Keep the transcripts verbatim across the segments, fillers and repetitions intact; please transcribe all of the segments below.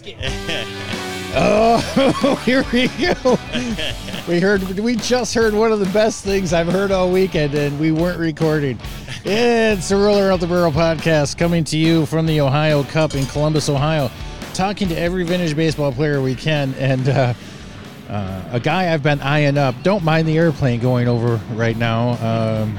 it. Oh, here we go. We heard. We just heard one of the best things I've heard all weekend, and we weren't recording. It's the Roller Out the Barrel podcast coming to you from the Ohio Cup in Columbus, Ohio. Talking to every vintage baseball player we can, and uh, uh, a guy I've been eyeing up. Don't mind the airplane going over right now. Um,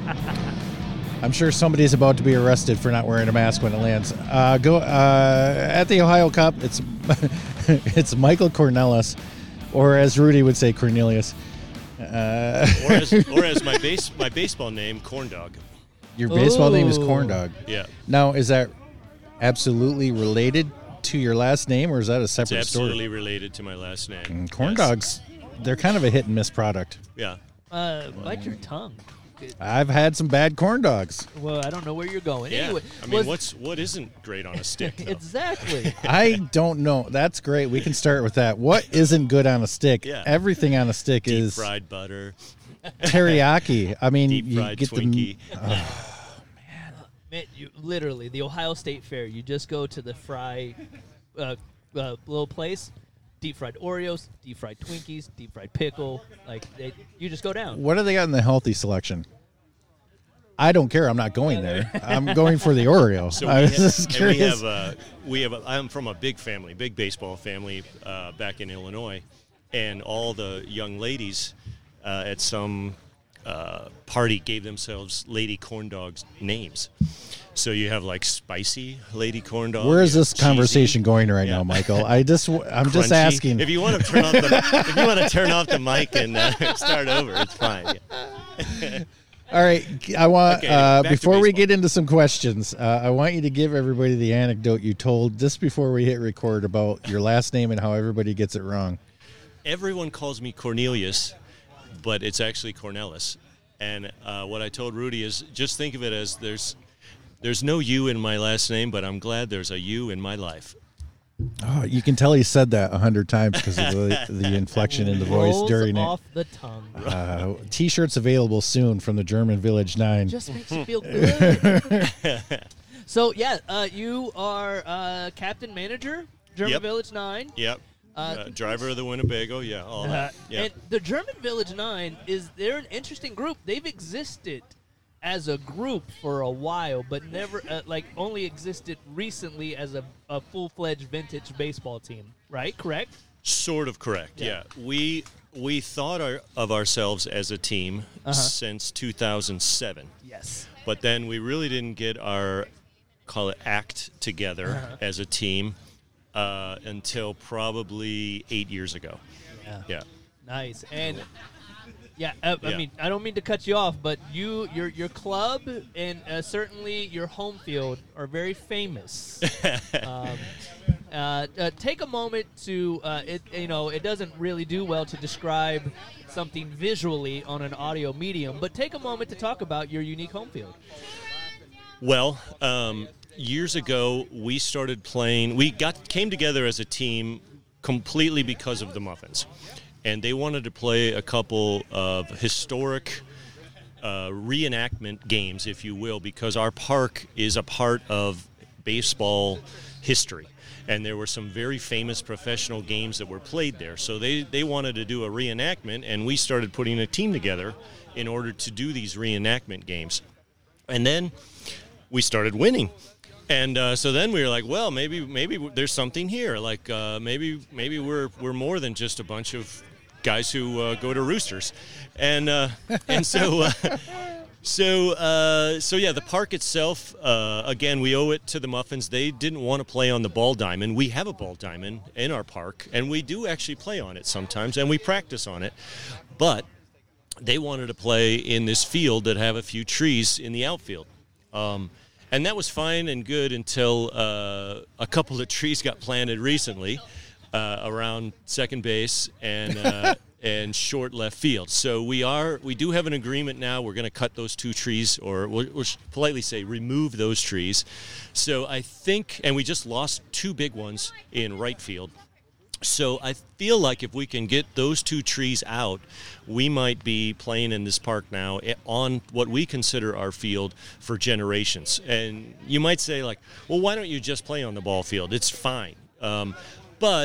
I'm sure somebody's about to be arrested for not wearing a mask when it lands. Uh, go uh, at the Ohio Cup. It's it's Michael Cornelis, or as Rudy would say, Cornelius. Uh, or as or as my base my baseball name, Corn Dog. Your baseball Ooh. name is Corn Dog. Yeah. Now, is that absolutely related to your last name, or is that a separate It's absolutely story? related to my last name. And corn Yes. dogs, they're kind of a hit and miss product. Yeah. Uh, bite your tongue. I've had some bad corn dogs. Well, I don't know where you're going. Yeah. Anyway, I mean, was- what's what isn't great on a stick? Though? exactly. I don't know. That's great. We can start with that. What isn't good on a stick? Yeah. Everything on a stick Deep is fried butter, teriyaki. I mean, deep you fried get Twinkie. the. Uh, Man, you literally the Ohio State Fair. You just go to the fry uh, uh, little place, deep fried Oreos, deep fried Twinkies, deep fried pickle. Like they, you just go down. what do they got in the healthy selection? I don't care. I'm not going there. I'm going for the Oreo. So I we was have, just and we curious. have, uh, we have. A, I'm from a big family, big baseball family uh, back in Illinois, and all the young ladies uh, at some uh, party gave themselves Lady Corn Dogs names. So you have like spicy Lady Corn Dog. Where is you this have cheesy, conversation going right yeah. now, Michael? I just, I'm just crunchy. asking. If you want to turn off the, if you want to turn off the mic and uh, start over, it's fine. Yeah. All right, I want Okay, uh, back to before we baseball. get into some questions, uh, I want you to give everybody the anecdote you told just before we hit record about your last name and how everybody gets it wrong. Everyone calls me Cornelius, but it's actually Cornelis. And uh, what I told Rudy is just think of it as there's there's no U in my last name, but I'm glad there's a U in my life. Oh, you can tell he said that a hundred times because of the, the inflection in the voice Rolls during off the tongue. it. Uh, T-shirts available soon from the German Village Nine. Just makes you feel good. So yeah, uh, you are uh, captain manager, German Yep. Village Nine. Yep. Uh, Uh, driver of the Winnebago, yeah, all Uh, that. Yeah. And the German Village Nine is they're an interesting group. They've existed as a group for a while, but never uh, like only existed recently as a, a full-fledged vintage baseball team. Right? Correct? Sort of correct, Yeah. yeah. We we thought our, of ourselves as a team Uh-huh. since two thousand seven. Yes. But then we really didn't get our, call it, act together Uh-huh. as a team uh, until probably eight years ago. Yeah. Yeah. Nice. And yeah, uh, I Yeah. mean, I don't mean to cut you off, but you, your your club, and uh, certainly your home field are very famous. um, uh, uh, take a moment to, uh, it, you know, it doesn't really do well to describe something visually on an audio medium, but take a moment to talk about your unique home field. Well, um, years ago, we started playing. We got came together as a team completely because of the Muffins, and they wanted to play a couple of historic uh, reenactment games, if you will, because our park is a part of baseball history. And there were some very famous professional games that were played there. So they, they wanted to do a reenactment, and we started putting a team together in order to do these reenactment games. And then we started winning. And uh, so then we were like, well, maybe maybe there's something here. Like uh, maybe maybe we're we're more than just a bunch of guys who uh, go to Roosters. And uh, and so uh, So, uh, so yeah, the park itself, uh, again, we owe it to the Muffins. They didn't want to play on the ball diamond. We have a ball diamond in our park, and we do actually play on it sometimes, and we practice on it. But they wanted to play in this field that have a few trees in the outfield. Um, and that was fine and good until uh, a couple of trees got planted recently uh, around second base and uh, and short left field. So we are we do have an agreement now. We're going to cut those two trees, or we'll, we'll politely say remove those trees. So I think, and we just lost two big ones in right field. So I feel like if we can get those two trees out, we might be playing in this park now on what we consider our field for generations. And you might say, like, well, why don't you just play on the ball field? It's fine. Um, but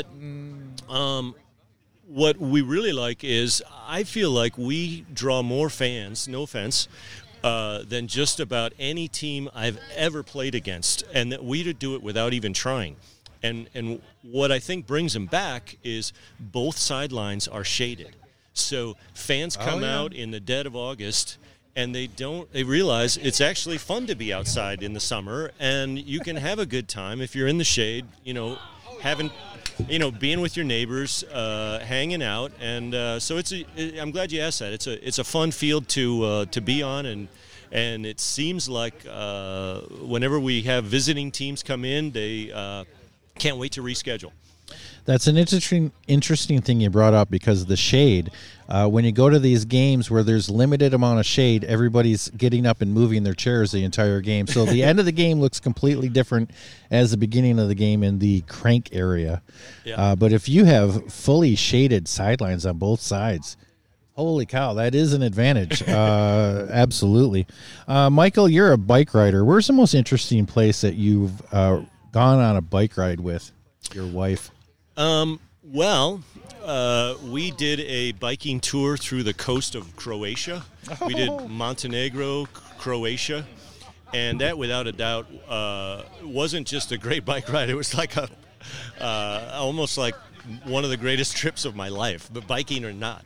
um, what we really like is I feel like we draw more fans, no offense, uh, than just about any team I've ever played against, and that we do it without even trying. And and what I think brings them back is both sidelines are shaded. So fans come oh, yeah. out in the dead of August, and they don't they realize it's actually fun to be outside in the summer, and you can have a good time if you're in the shade, you know, having you know, being with your neighbors, uh, hanging out, and uh, so it's a. I'm glad you asked that. It's a it's a fun field to uh, to be on, and and it seems like uh, whenever we have visiting teams come in, they uh, can't wait to reschedule. That's an interesting interesting thing you brought up because of the shade. Uh, when you go to these games where there's limited amount of shade, everybody's getting up and moving their chairs the entire game. So the end of the game looks completely different as the beginning of the game in the crank area. Yeah. Uh, but if you have fully shaded sidelines on both sides, holy cow, that is an advantage. uh, absolutely. Uh, Michael, you're a bike rider. Where's the most interesting place that you've uh, gone on a bike ride with your wife? Um, well, uh, we did a biking tour through the coast of Croatia. Oh. We did Montenegro, Croatia, and that, without a doubt, uh, wasn't just a great bike ride. It was like a, uh, almost like one of the greatest trips of my life, but biking or not.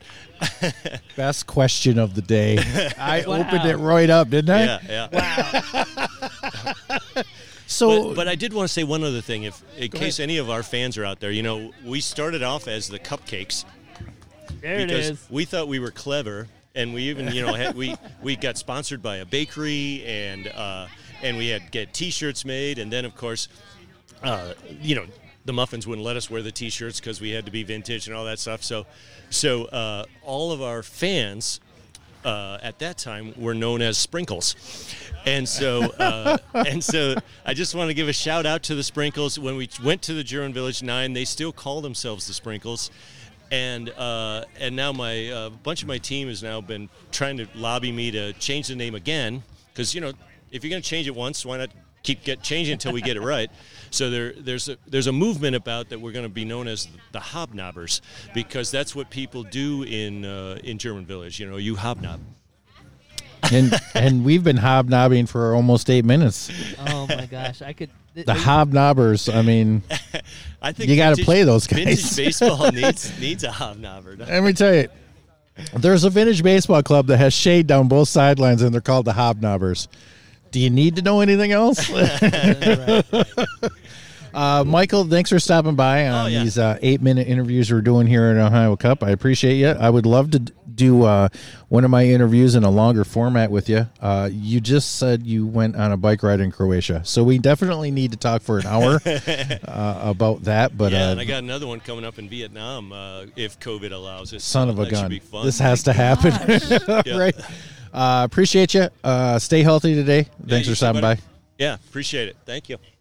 Best question of the day. I wow. opened it right up, didn't I? Yeah, yeah. Wow. So, but, but I did want to say one other thing, if in case ahead. any of our fans are out there. You know, we started off as the cupcakes. There it because is. we thought we were clever, and we even, you know, had, we we got sponsored by a bakery, and uh, and we had get T-shirts made, and then of course, uh, you know, the muffins wouldn't let us wear the T-shirts because we had to be vintage and all that stuff. So, so uh, all of our fans uh, at that time were known as Sprinkles. And so, uh, and so, I just want to give a shout out to the Sprinkles. When we went to the German Village Nine, they still call themselves the Sprinkles, and uh, and now my uh, bunch of my team has now been trying to lobby me to change the name again, because you know, if you're going to change it once, why not keep get changing until we get it right? So there there's a there's a movement about that we're going to be known as the Hobnobbers, because that's what people do in uh, in German Village. You know, you hobnob. and and we've been hobnobbing for almost eight minutes. Oh my gosh, I could. The hobnobbers. I mean, I think you got to vintage- play those guys. Vintage baseball needs needs a hobnobber. Let me tell you, there's a vintage baseball club that has shade down both sidelines, and they're called the Hobnobbers. Do you need to know anything else? uh, Michael, thanks for stopping by on Oh, yeah. these uh, eight-minute interviews we're doing here at Ohio Cup. I appreciate you. I would love to d- do uh, one of my interviews in a longer format with you. Uh, you just said you went on a bike ride in Croatia, so we definitely need to talk for an hour uh, about that. But yeah, uh, and I got another one coming up in Vietnam uh, if COVID allows it. son of a That should gun, be fun. this has to happen. Yeah. Right. Uh, appreciate you. Uh, stay healthy today. Thanks you for stopping too, buddy. by. Yeah, appreciate it. Thank you.